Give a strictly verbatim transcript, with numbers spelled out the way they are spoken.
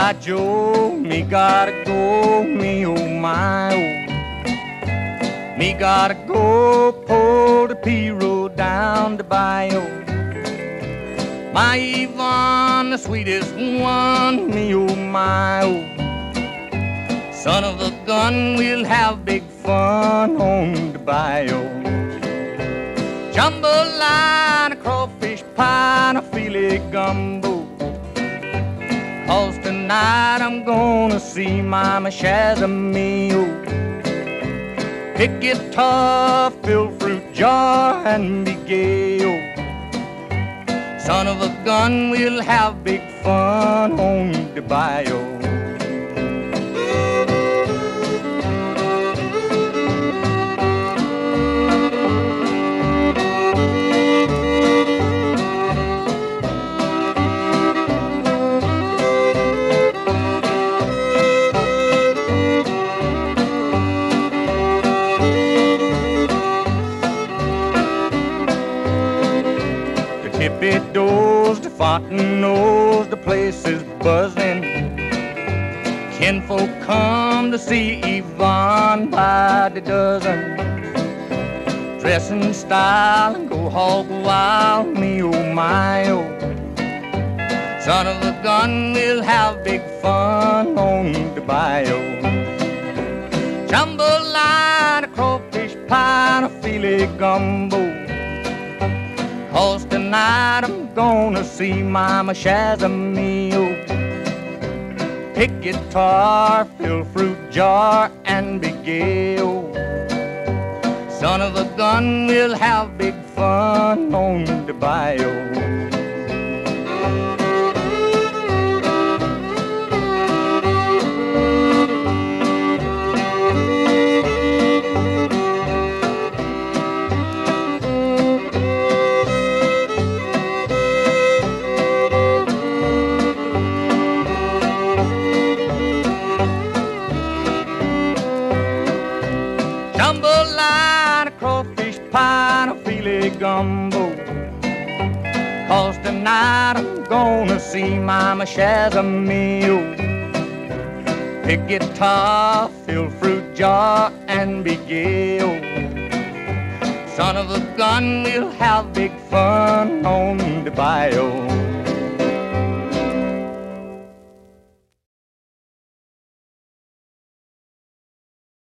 By Joe, me gotta go, me oh my oh. Me gotta go pull the P-road down the bayou. My Yvonne, the sweetest one, me oh my oh. Son of a gun, we'll have big fun on the bayou. Jambalaya, a crawfish pie, and a filet gumbo. 'Cause tonight I'm gonna see Mama Shazamio. Pick guitar, fill fruit jar, and be gay, oh. Son of a gun, we'll have big fun on the bayou. Tippy doors, the fountain knows the place is buzzing. Kinfolk come to see Yvonne by the dozen. Dress in style and go hog wild, me oh my oh. Son of a gun, we'll have big fun on the bayou. Jambalaya, a crawfish pie, and a filet gumbo. 'Cause tonight I'm gonna see Mama Shazamio. Pick guitar, fill fruit jar, and be gay, oh. Son of a gun, we'll have big fun on the bayou. Jambalaya, a crawfish pie, and a filet gumbo. 'Cause tonight I'm gonna see Mama Shazamio. Pick guitar, fill fruit jar, and be gay, oh. Son of a gun, we'll have big fun on the bayou.